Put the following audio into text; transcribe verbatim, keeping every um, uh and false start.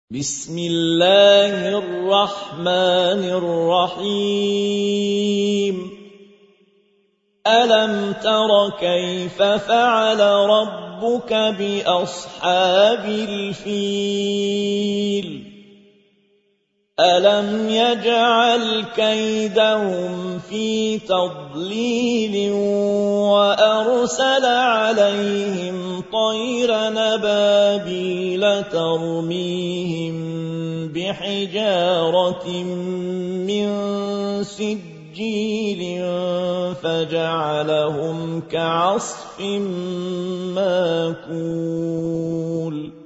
بسم الله الرحمن الرحيم ألم تر كيف فعل ربك بأصحاب الفيل ألم يجعل كيدهم في تضليل وأرسل عليهم طيرا أبابيل ترميهم بحجارة من سجيل فجعلهم كعصف ماكول